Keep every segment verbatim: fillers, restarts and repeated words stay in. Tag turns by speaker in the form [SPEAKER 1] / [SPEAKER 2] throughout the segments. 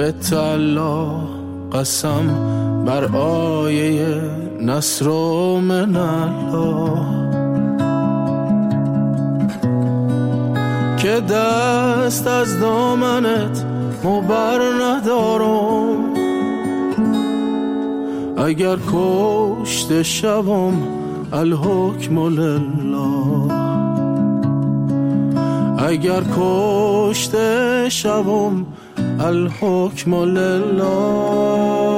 [SPEAKER 1] بتعلا قسم بر آیه نصر و من الله که دست از دامنت مبر ندارم، اگر کشته شوم الحکم لله، اگر کشته شوم الحکم لله.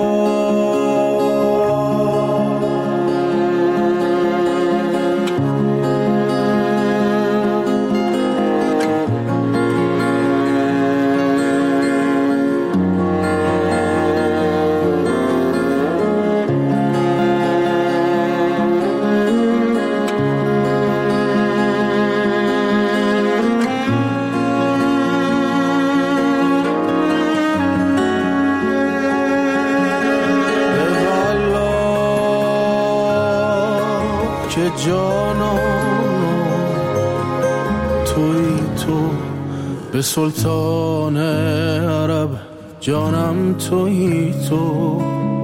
[SPEAKER 1] به سلطان عرب جانم تویی تو،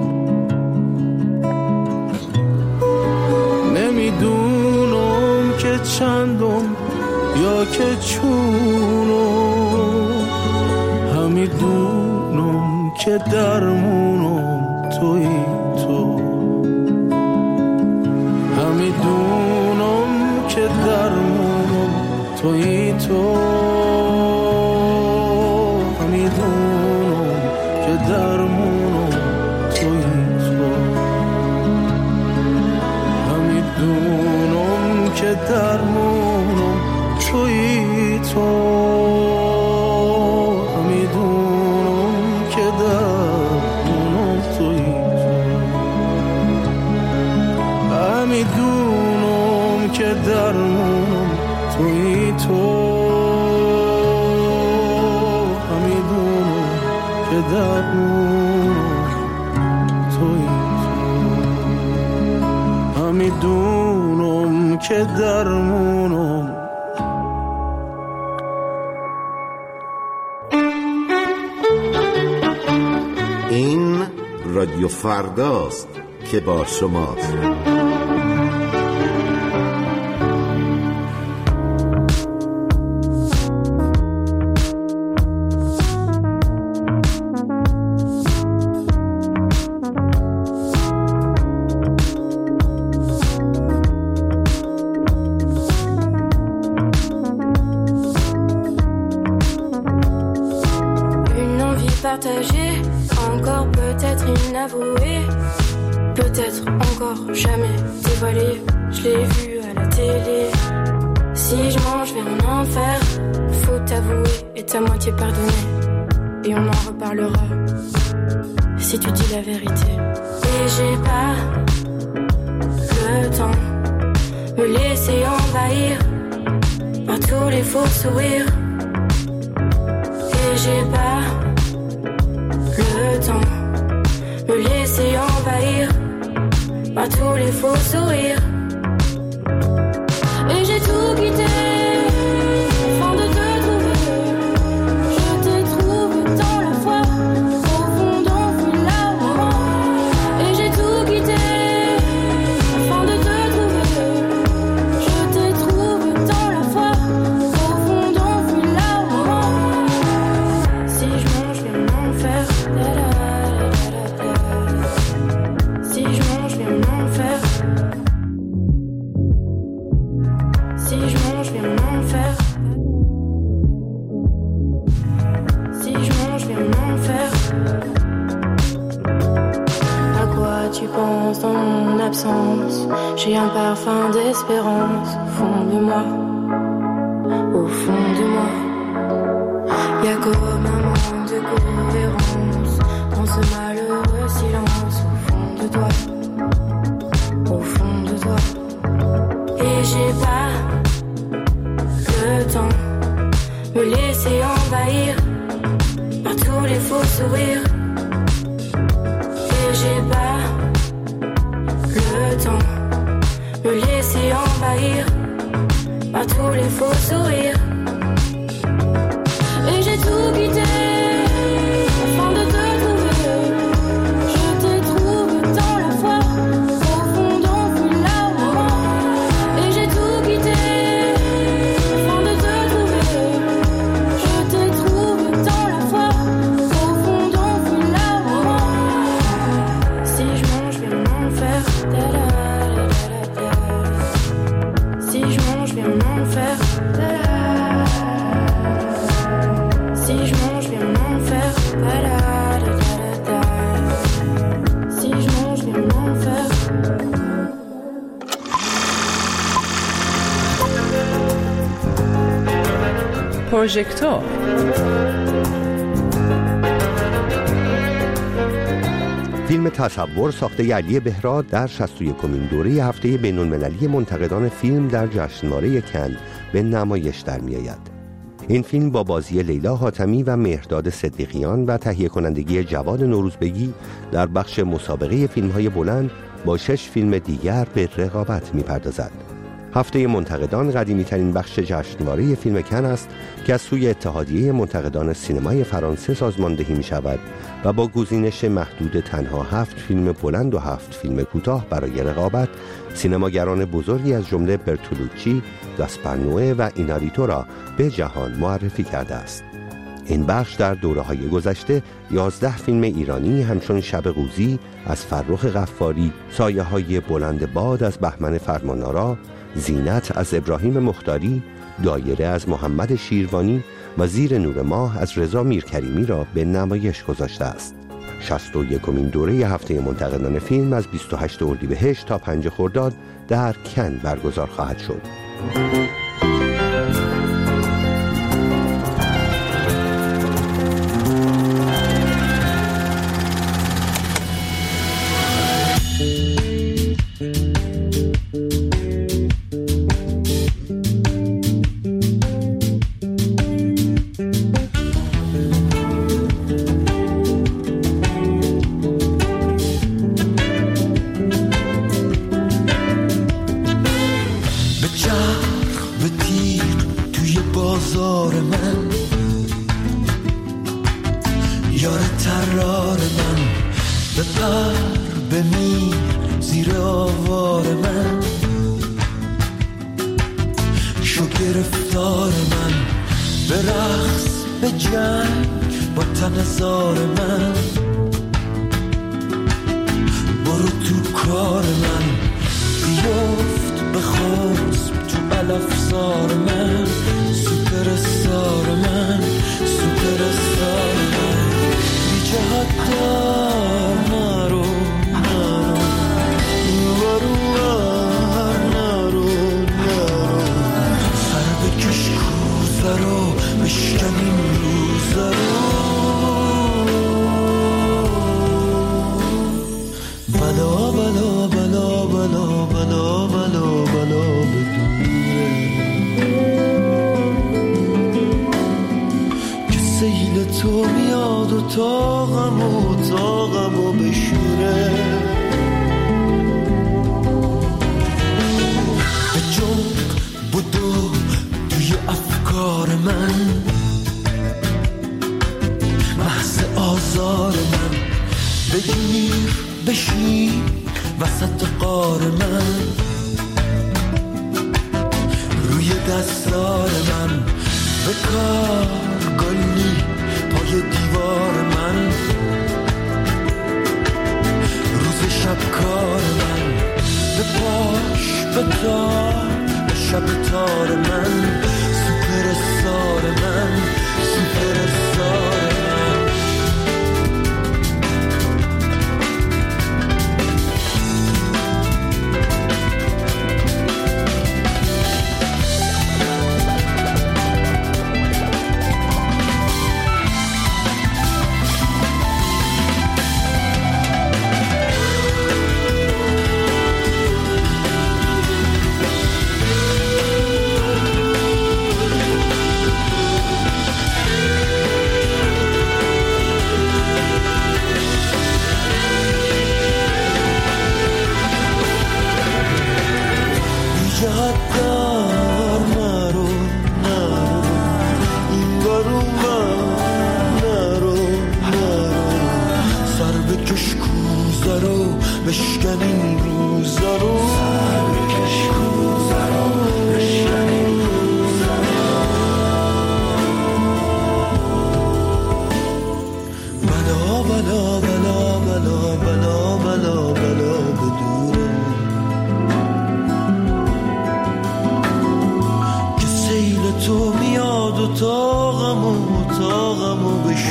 [SPEAKER 1] نمیدونم که چندم یا که چونم، همیدونم که درمونم تویی تو، همیدونم که درمونم تویی تو، درمونم تویی تو، همیدونم که درمونم تویی تو، همیدونم که درمونم تویی تو، همیدونم که درمونم تویی تو، همیدونم که درمونم.
[SPEAKER 2] این رادیو فرداست که با شماست.
[SPEAKER 3] Encore peut-être inavoué, peut-être encore jamais dévoilé. Je l'ai vu à la télé. Si je mange, je vais en enfer. Faut t'avouer et ta moitié pardonner. Et on en reparlera si tu dis la vérité. Et j'ai pas le temps me laisser envahir par tous les faux sourires. Et j'ai pas le temps me laisser envahir par tous les faux sourires. Et j'ai tout quitté afin de te trouver. Je t'ai trouvé dans la foi, au fond d'enfouir l'amour. Et j'ai tout quitté afin de te trouver. Je t'ai trouvé dans la foi, au fond d'enfouir l'amour. Si je mange, je vais m'en faire. Si je mange, je vais m'en faire. Si je mange, je vais m'en faire. Si je mange, je vais m'en faire. À quoi tu penses dans mon absence? J'ai un parfum d'espérance au fond de moi. Au fond de moi. Y'a comme un manque de cohérence dans ce malheureux silence au fond de toi. Au fond de toi. Et j'ai pas le temps me laisser envahir par tous les faux sourires. Et j'ai pas le temps me laisser envahir par tous les faux sourires. Et j'ai tout quitté afin de te
[SPEAKER 4] پروژکتور.
[SPEAKER 5] فیلم تصور ساخته علی بهراد در شصت و یکمین دوره هفته بین‌المللی منتقدان فیلم در جشنواره کن به نمایش در می‌آید. این فیلم با بازی لیلا حاتمی و مهرداد صدیقیان و تهیه کنندگی جواد نوروزبگی در بخش مسابقه فیلم‌های بلند با شش فیلم دیگر به رقابت می‌پردازد. هفته منتقدان قدیمی‌ترین بخش جشنواره فیلم کن است که از سوی اتحادیه منتقدان سینمای فرانسه سازماندهی می‌شود و با گزینش محدود تنها هفت فیلم بلند و هفت فیلم کوتاه برای رقابت، سینماگران بزرگی از جمله برتولوچی، گاسپرنوئه و ایناریتو را به جهان معرفی کرده است. این بخش در دوره‌های گذشته یازده فیلم ایرانی همچون شب قوزی از فرخ غفاری، سایه‌های بلند باد از بهمن فرمانآرا، زینت از ابراهیم مختاری، دایره از محمد شیروانی و زیر نور ماه از رضا میرکریمی را به نمایش گذاشته است. شصت و یکمین دوره هفته منتقدان فیلم از بیست و هشتم اردیبهشت تا پنجم خرداد در کن برگزار خواهد شد.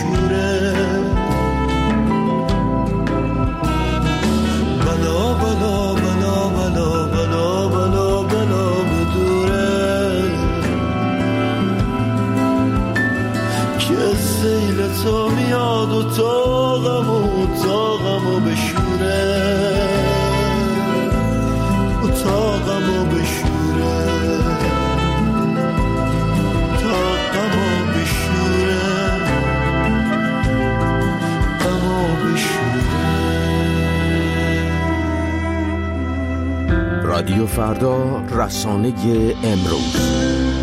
[SPEAKER 1] بلا بلا اتاقم و اتاقم و بشوره، اتاقم و بشوره، اتاقم و بشوره، اتاقم و بشوره.
[SPEAKER 2] رادیو فردا، رسانه امروز.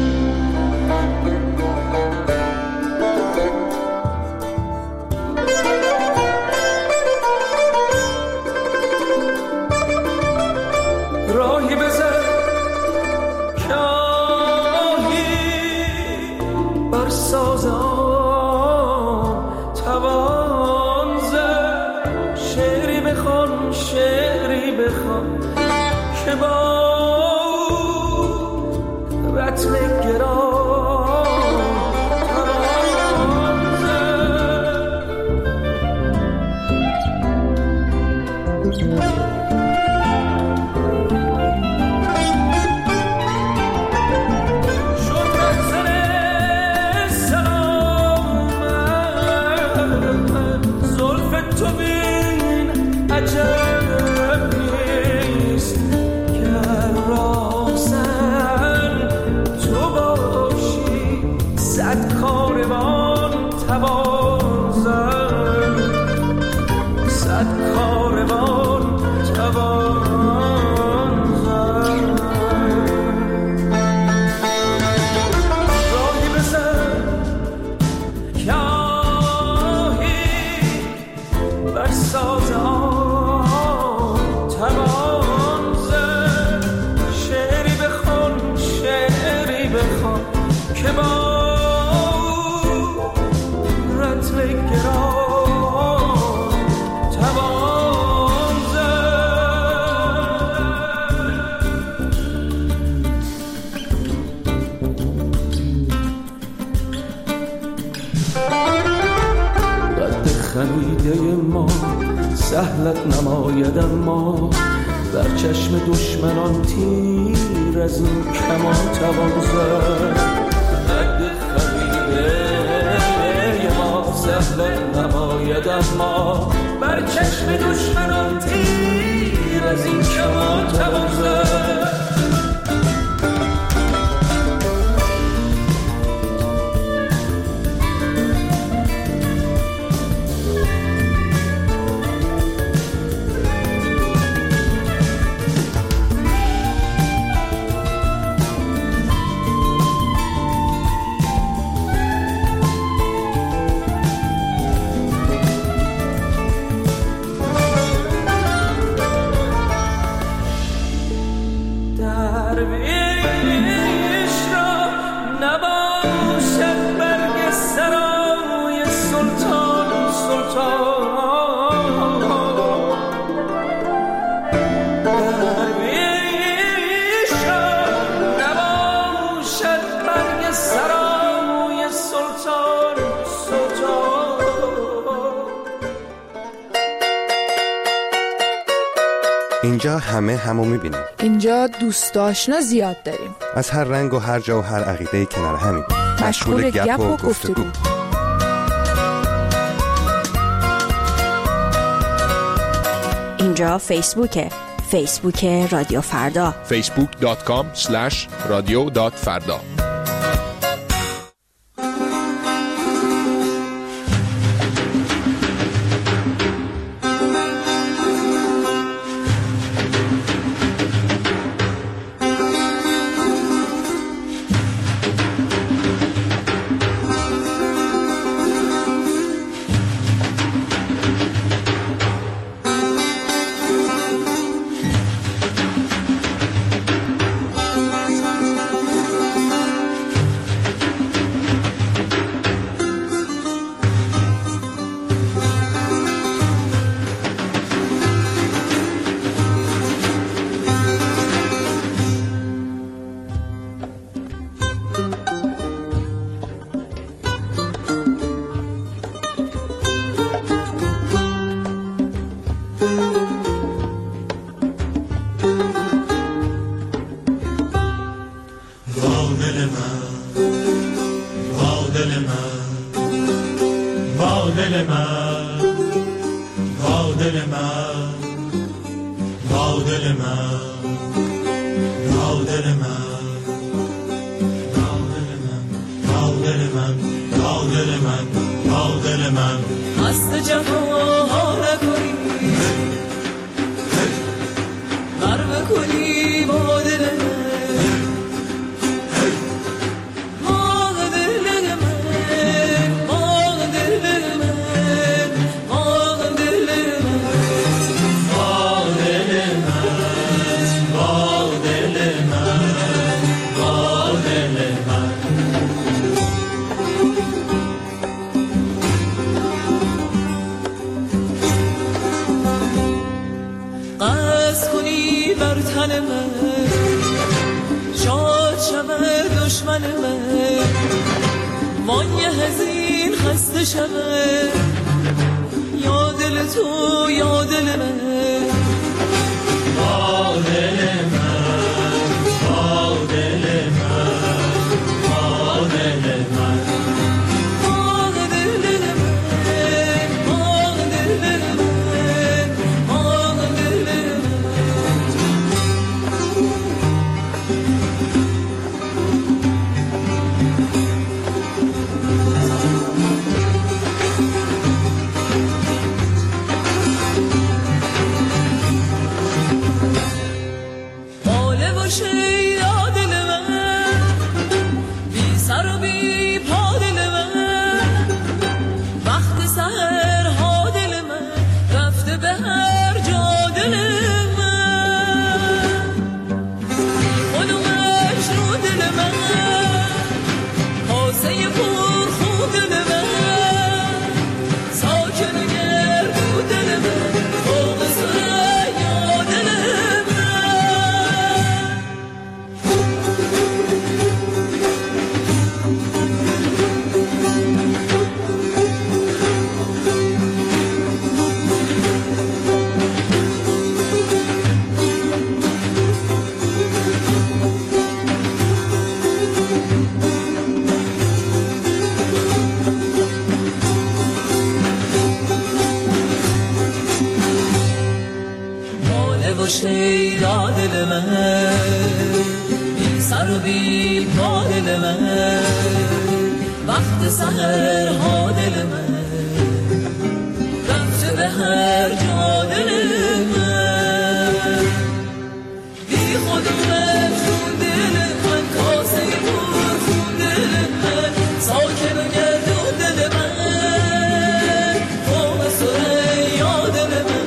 [SPEAKER 1] سهلت نماید اما در چشم دشمنان تیر از این کمان توان زد. قد خمیده ما سهلت نماید اما بر چشم دشمنان تیر از این کمان توان زد.
[SPEAKER 5] اینجا همه همو میبینیم.
[SPEAKER 4] اینجا دوست آشنا زیاد داریم.
[SPEAKER 5] از هر رنگ و هر جا و هر عقیده کنار همیم.
[SPEAKER 4] مشغول گپ و گفتگو.
[SPEAKER 6] اینجا فیسبوکه. فیسبوک رادیو فردا.
[SPEAKER 7] فیسبوک دات کام اسلش رادیو دات فردا.
[SPEAKER 8] دل من با دل من با دل من با دل من با دل من با دل من با دل من
[SPEAKER 1] مست جفا نکنی بر بکنی با دل من دشمن من وای حزین خسته شوه یا دل تو یا دل من با دل من با دل من با دل من با دل من با دل من با دل شیدا دل من بی سر و بی پا دل من وقت سحر ها دل من رفته به هر جا دل من بی خودم خون دل من کاسه بود خون دل من ساکن و گردون دل من فوق سریا دل من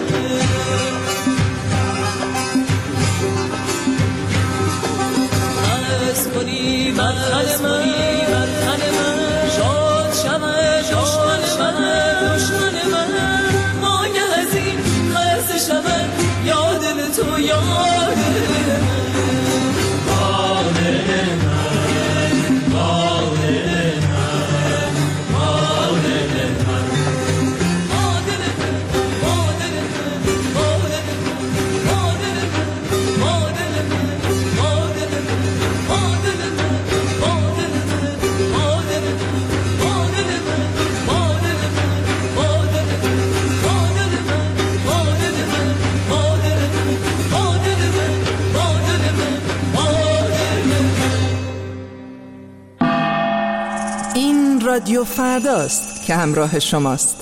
[SPEAKER 1] کنی مرخل من مرخل من شاد شمه دشمن من دشمن من مانگه از این خرس شمه یا دل تو یا دل من با دل من با دل من با دل من با دل من با دل من با دل من با دل من با دل من با دل من
[SPEAKER 4] این رادیو فرداست که همراه شماست.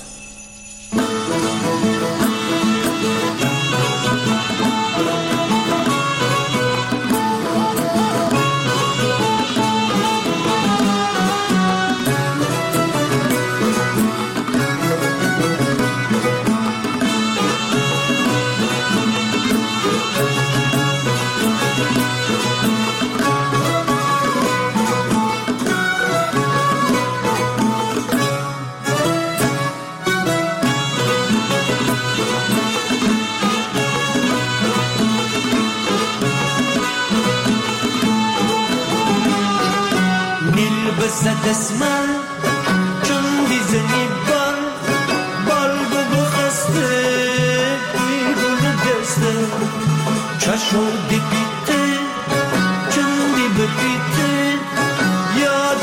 [SPEAKER 8] دسمال چون دیزنی بال بال بگو خسته بیگونه دسته چشم دی بیته چون دی ببیته یاد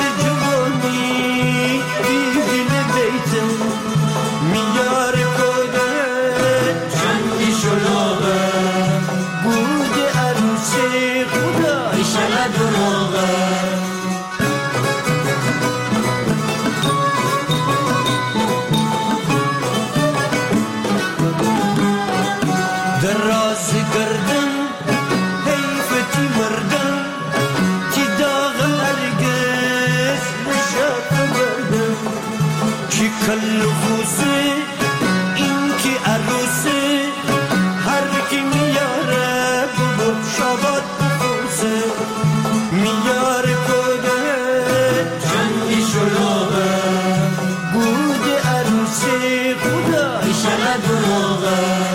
[SPEAKER 8] جوانی بیگونه دیته میاره کده دروغه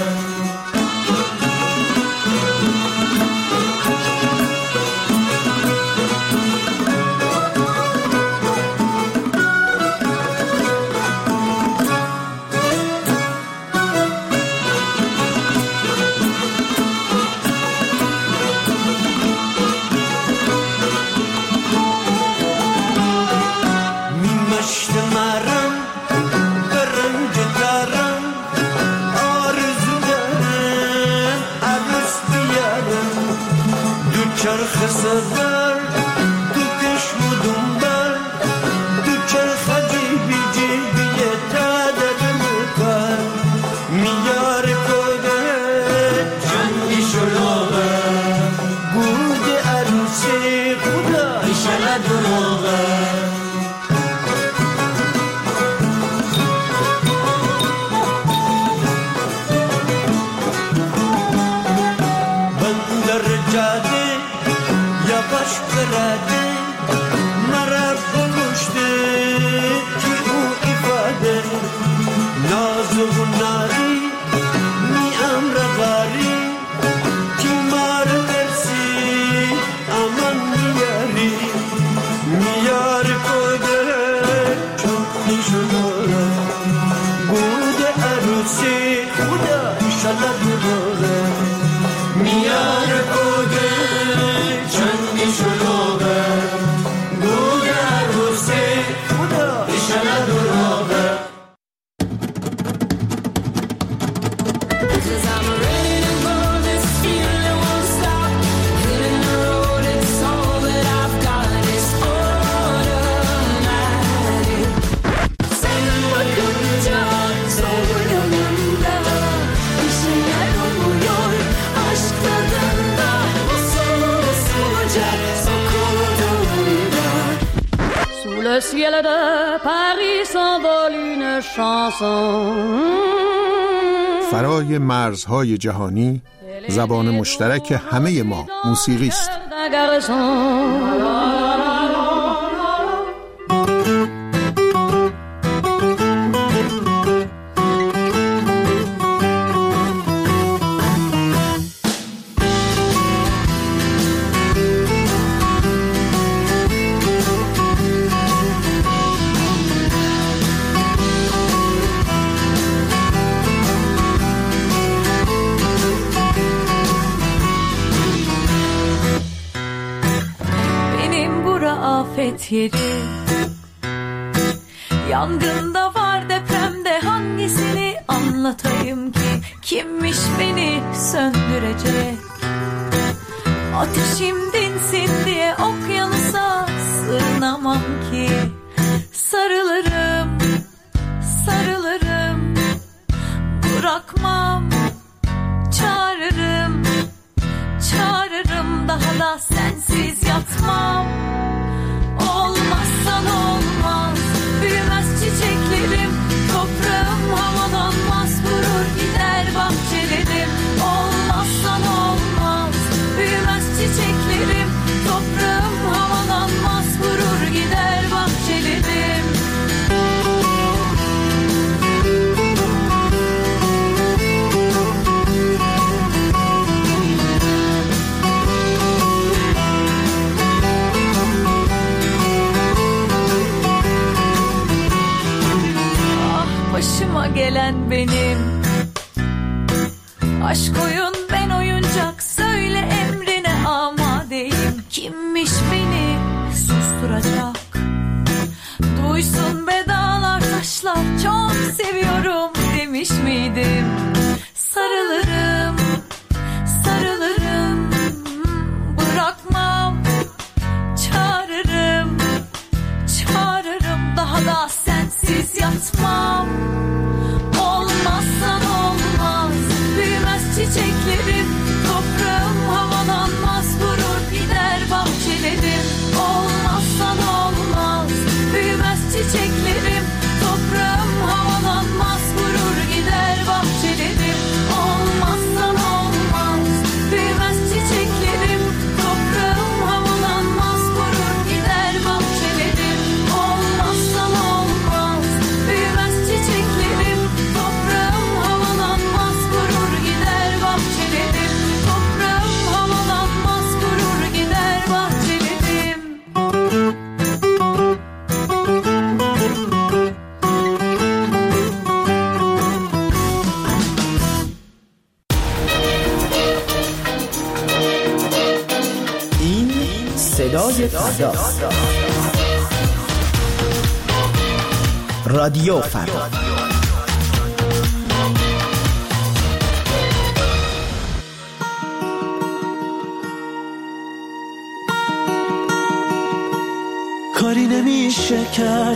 [SPEAKER 8] چرخ سفر تو کشم و دنبال تو چرخ جیبی جیبی تادر مکن میار کده جنگی شلوغه گود عروسی خدا ایشالا دروغه بندر جاده یواش برده مرا بگشته که او ifade ناز و ناری می امرغاری که مار ترسی امان میاری میار کده چون نشونه بود عروسی خدا ایشالا دروغه میار کده چندی شلوغه بود عروسی خدا ایشالا دروغه
[SPEAKER 9] Le ciel de Paris s'envole une chanson.
[SPEAKER 10] فرای مرزهای جهانی زبان مشترک همه ما موسیقی است.
[SPEAKER 11] afet yeri. Yangında var, depremde hangisini anlatayım ki? Kimmiş beni söndürecek? Ateşim dinsin diye okyanusa sığınamam ki. Sarılırım, sarılırım, bırakmam, çağırırım, çağırırım, daha da sensiz yatmam. Olmazsan olmaz, büyümez çiçeklerim, toprağım havalanmaz, vurur gider bahçelerim. Olmazsan olmaz, büyümez çiçeklerim, toprağım havalanmaz, vurur gider bahçelerim. Başıma gelen benim, aşk oyun ben oyuncak, söyle emrine amadeyim. Kimmiş beni susturacak? Duysun be dağlar taşlar, çok seviyorum demiş miydim? Sarılırım, sarılırım, bırakmam, çağırırım, çağırırım, daha da sensiz yatmam. Olmazsan olmaz, büyümez çiçeklerim, toprağım havalanmaz, vurur gider bahçelerim. Olmazsan olmaz, büyümez çiçeklerim, toprağım havalanmaz, vurur gider bahçelerim. Olmaz
[SPEAKER 4] صدای فردا. رادیو فردا.
[SPEAKER 12] کاری نمیشه کرد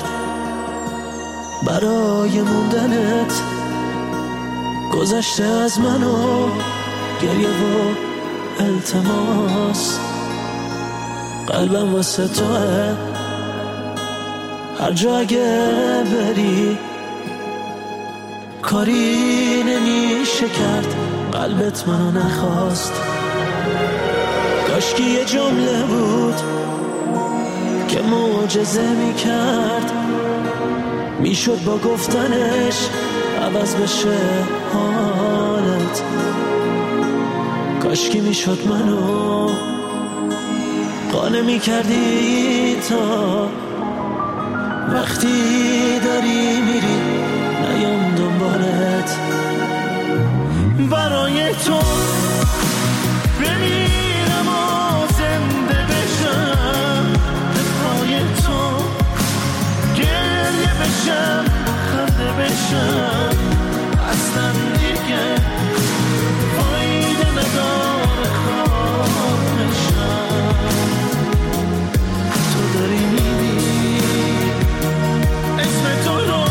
[SPEAKER 12] برای موندنت، گذشته از منو گریه و التماس، قلبم واسه توه هر جا اگه بری. کاری نمیشه کرد قلبت منو نخواست، کاشکی یه جمله بود که معجزه میکرد، میشد با گفتنش عوض بشه حالت. کاشکی میشد منو قانع میکردی تا وقتی داری میری نیام دنبالت. برای تو بمیرم و زنده بشم، به پای تو گریه بشم خنده بشم، اصلا دیگه فایده نداره خواهشم. تو داری میری اسم تو رو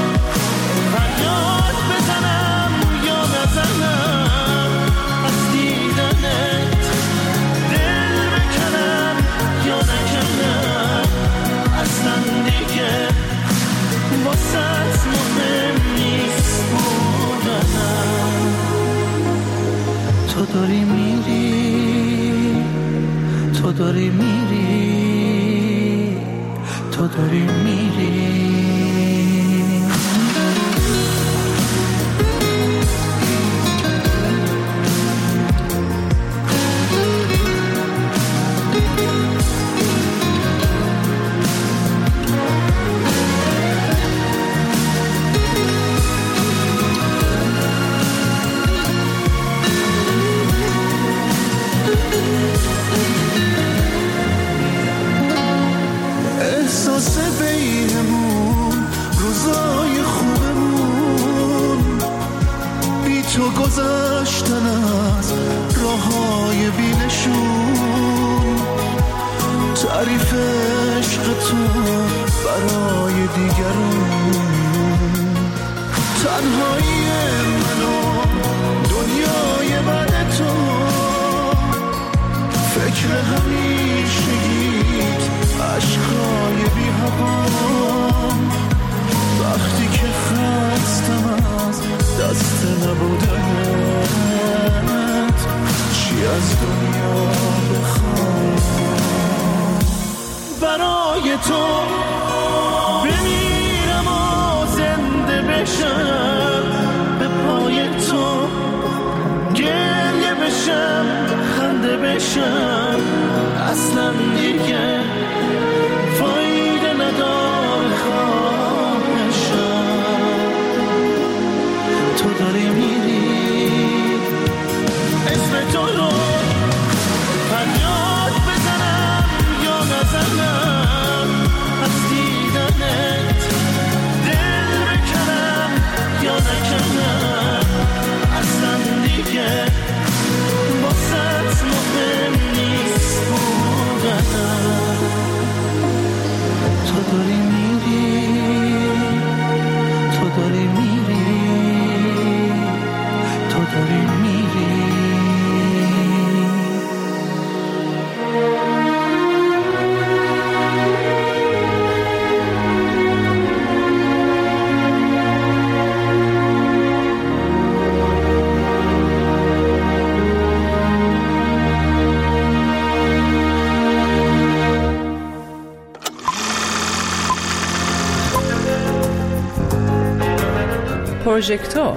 [SPEAKER 12] فریاد بزنم یا نزنم، از دیدنت دل بکنم یا نکنم، اصلا دیگه واسه مهم نیست بودنم. تو داری میری، تو داری میری، تو داری میری. احساس بینمون روزای خوبمون، بی تو گذشتن از راههای بینشون، تعریف عشق تو برای دیگرون، تنهایی منو دنیای بعد تو، فکر همیشگیت عشقای بی هوام، وقتی که خستم از دست نبودنت، چی از دنیا بخوام. برای تو بمیرم و زنده بشم، به پای تو گریه بشم خنده بشم، اصلا دیگه فایده نداره خواهشم. تو داری میری اسم تو رو فریاد بزنم یا نزنم، از دیدنت دل بکنم یا نکنم، اصلا دیگه واسه مهم نیست بودنم. تو داری میری، تو داری میری، تو داری میری.
[SPEAKER 4] پروژکتور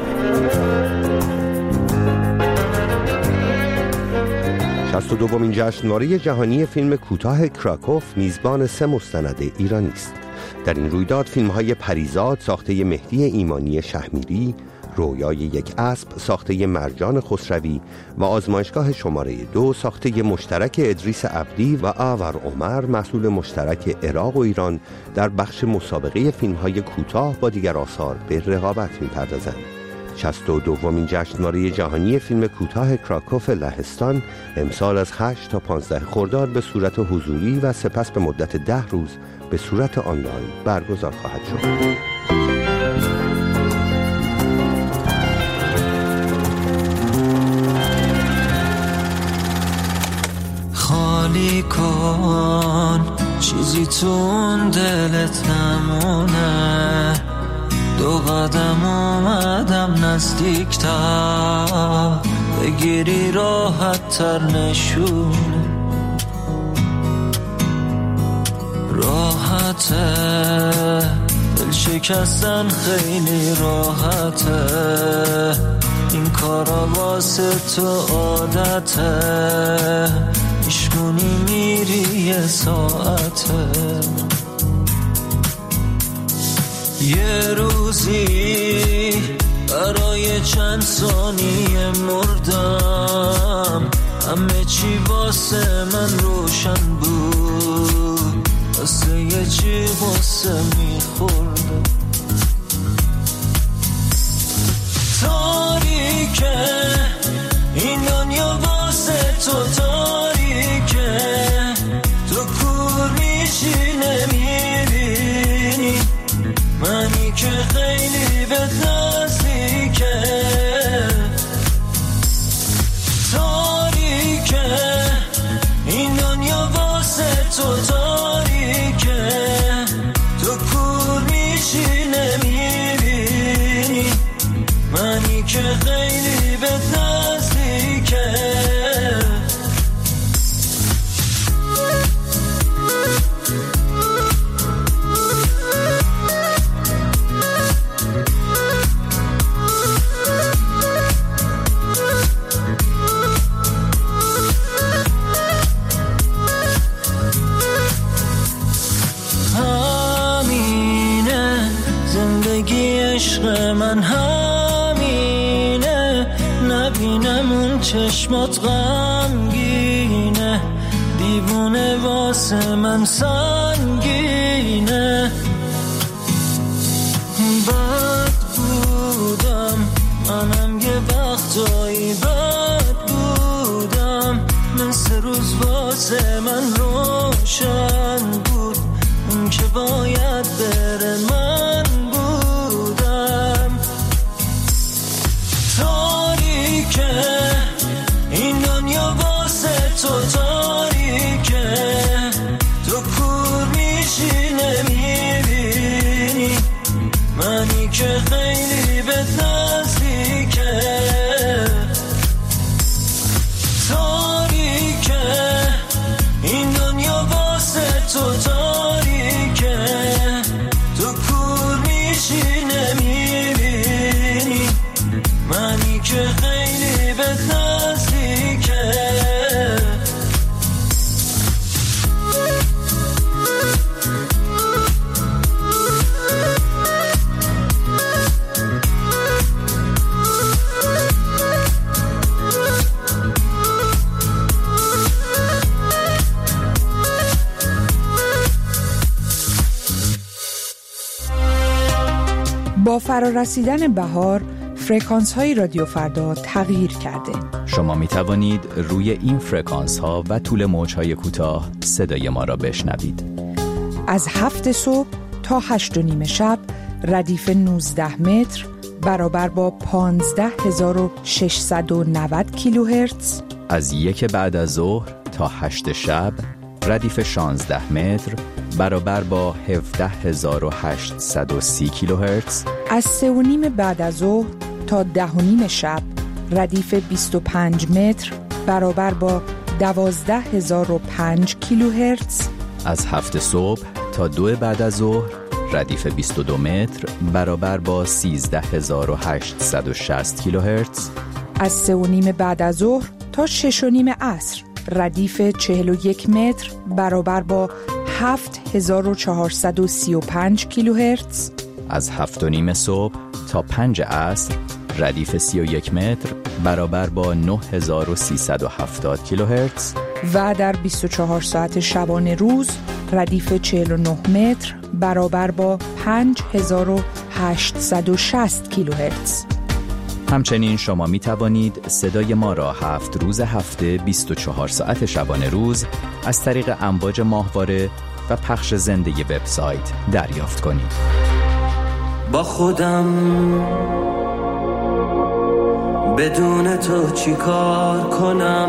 [SPEAKER 5] شصت و دومین جشنواره جهانی فیلم کوتاه کراکوف میزبان سه مستند ایرانی است. در این رویداد فیلم‌های پریزاد ساخته مهدی ایمانی شهمیری، رویای یک اسب ساخته مرجان خسروی و آزمایشگاه شماره دو ساخته مشترک ادریس عبدی و آور عمر محصول مشترک عراق و ایران در بخش مسابقه فیلم‌های کوتاه با دیگر آثار به رقابت می‌پردازند. شصت و دومین جشنواره جهانی فیلم کوتاه کراکوف لهستان امسال از هشت تا پانزده خرداد به صورت حضوری و سپس به مدت ده روز به صورت آنلاین برگزار خواهد شد.
[SPEAKER 12] خالی کن چیزی تون دلت نمونه، دو قدم اومدم نزدیکتر، بگیری راحت تر نشونه، راحته دل شکستن خیلی راحته، این کارا واسه تو عادته، ایشگونی میری یه ساعته، یه روزی برای چند ثانیه مردم، همه چی واسه من روشن بود، واسه یه چی واسه میخوردم، تاریکه این دنیا واسه تو تاریکه، تو کور میشی نمیبینی منی که خیلی به نزدیکه، تاریکه این دنیا واسه تو تاریکه، تو کور میشی نمیبینی منی که خیلی به نزدیکه. من همینه، نبینم اون چشمات غمگینه، دیوونه واسه من سنگینه، بد بودم منم یه وقتایی بد بودم، مثل روز واسه من روشن بود، اون که باید بره من این دنیا واسه تو تاریکه، تو کور میشی نمیبینی منی که خیلی به نزدیکه، تاریکه این دنیا واسه تو تاریکه، تو کور میشی نمیبینی منی که خیلی به نزدیکه.
[SPEAKER 13] با فرارسیدن بهار فرکانس های رادیو فردا تغییر کرده.
[SPEAKER 14] شما می توانید روی این فرکانس ها و طول موج های کوتاه صدای ما را بشنوید.
[SPEAKER 13] از هفت صبح تا هشت و نیم شب ردیف نوزده متر برابر با پانزده هزار و ششصد و نود کیلوهرتز.
[SPEAKER 14] از یک بعد از ظهر تا هشت شب ردیف شانزده متر برابر با هفده هزار و هشتصد و سی کیلوهرتز.
[SPEAKER 13] از سه و نیم بعد از ظهر تا ده و نیم شب ردیف بیست و پنج متر برابر با دوازده هزار و پنج کیلوهرتز.
[SPEAKER 14] از هفت صبح تا دو بعد از ظهر ردیف بیست و دو متر برابر با سیزده هزار و هشتصد و شصت کیلوهرتز.
[SPEAKER 13] از سه و نیم بعد از ظهر تا شش و نیم عصر ردیف چهل و یک متر برابر با هفت هزار و چهارصد و سی و پنج کیلوهرتز.
[SPEAKER 14] از هفت و نیم صبح تا پنج عصر ردیف سی و یک متر برابر با نه هزار و سیصد و هفتاد کیلوهرتز
[SPEAKER 13] و در بیست و چهار ساعت شبانه روز ردیف چهل و نه متر برابر با پنج هزار و هشتصد و شصت کیلوهرتز.
[SPEAKER 14] همچنین شما می توانید صدای ما را هفت روز هفته بیست و چهار ساعت شبانه روز از طریق امواج ماهواره و پخش زنده وبسایت دریافت کنید.
[SPEAKER 15] با خودم بدون تو چی کار کنم،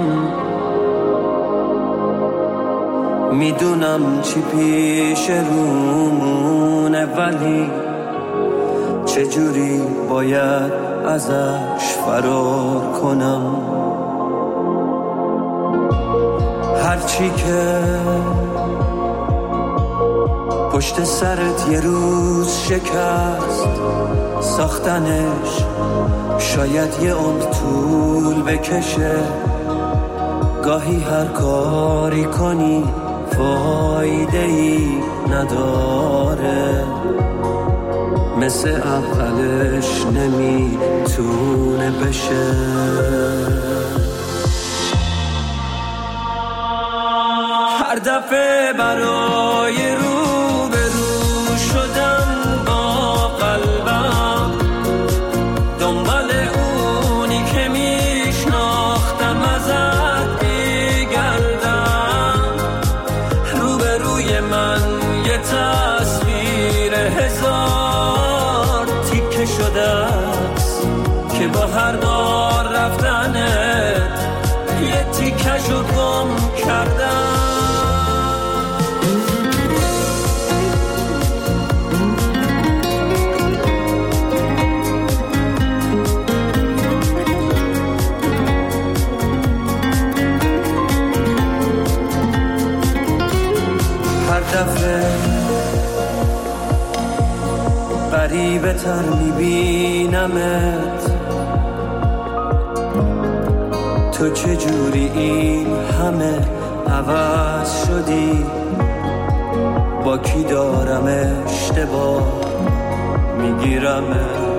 [SPEAKER 15] میدونم چی پیش رومونه ولی چجوری باید ازش فرار کنم. هرچی که پشت سرت یه روز شکست ساختنش شاید یه عمر طول بکشه. گاهی هر کاری کنی فایده ای نداره، مثل اولش نمیتونه بشه. هر دفعه برای رو به رو شدن با قلبم دنبال اونی که میشناختم ازت بگردم. رو به روی من یه تصویر هزار تیکه شده است که با هر بار رفتنت یه تیکشو گم کردم. غریبه تر میبینمت، تو چجوری این همه عوض شدی؟ با کی دارم اشتباه میگیرمت؟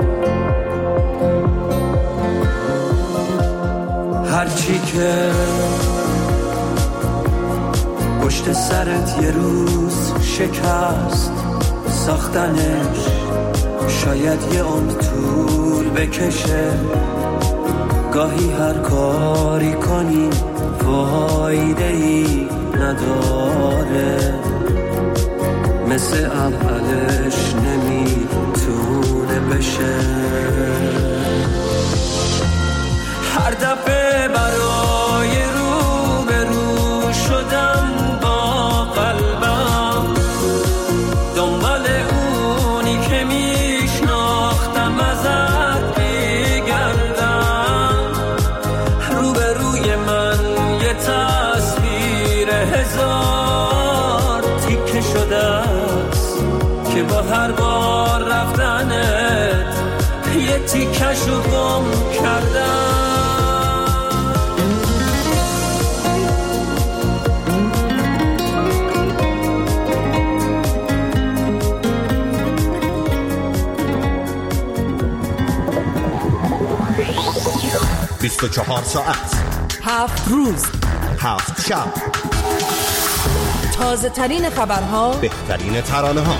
[SPEAKER 15] هرچی که پشت سرت یه روز شکست ساختنش شاید یه عمر طول بکشه. گاهی هر کاری کنی فایده ای نداره، مثل اولش نمیتونه بشه. هر دفعه برای رو به رو شدن با قلبم دنبال اونی که میشناختم ازت بگردم. رو به روی من یه تصویر هزار تیکه شده است که با هر بار رفتنت یه تیکشو گم کردم.
[SPEAKER 16] بیست و چهار ساعت،
[SPEAKER 4] هفت روز،
[SPEAKER 16] هفت شب،
[SPEAKER 4] تازه ترین خبرها،
[SPEAKER 16] بهترین ترانه ها.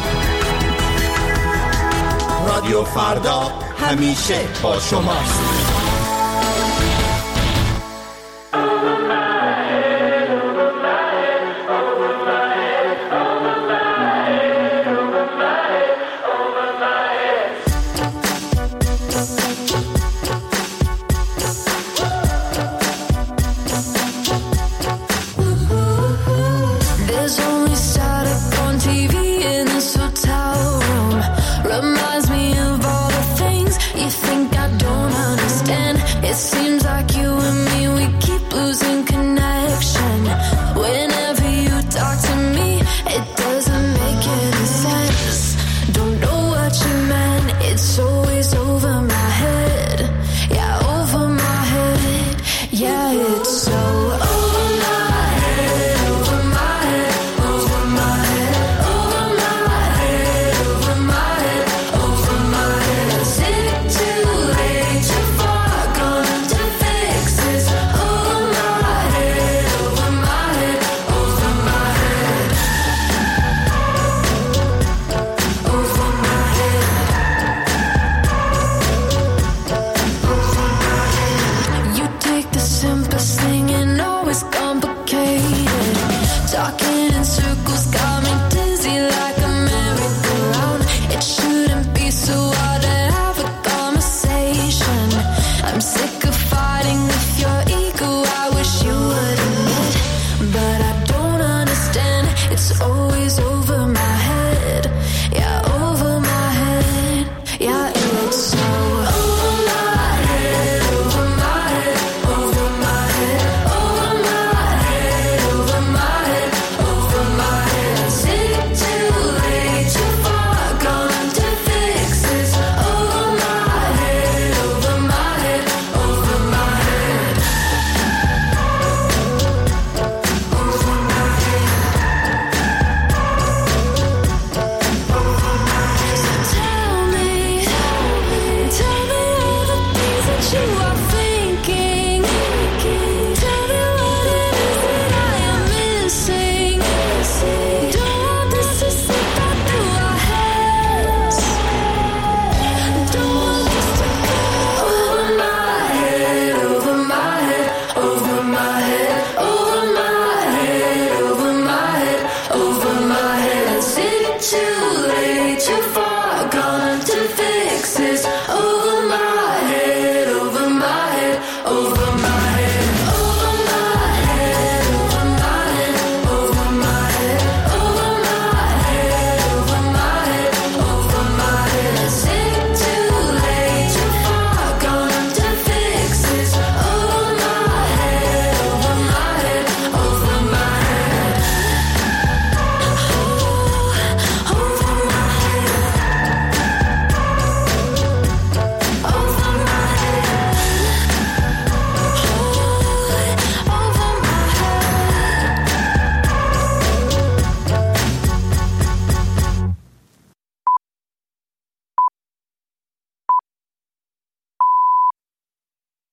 [SPEAKER 16] رادیو فردا همیشه با شماست.
[SPEAKER 11] Reminds me of all the things you think I don't understand. It's